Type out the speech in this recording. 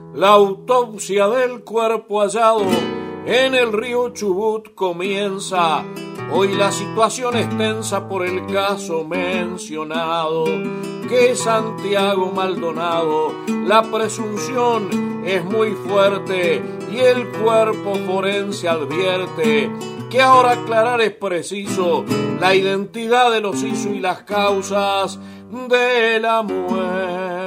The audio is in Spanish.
La autopsia del cuerpo hallado en el río Chubut comienza. Hoy la situación es tensa por el caso mencionado, que Santiago Maldonado. La presunción es muy fuerte y el cuerpo forense advierte que ahora aclarar es preciso la identidad de los hizo y las causas de la muerte.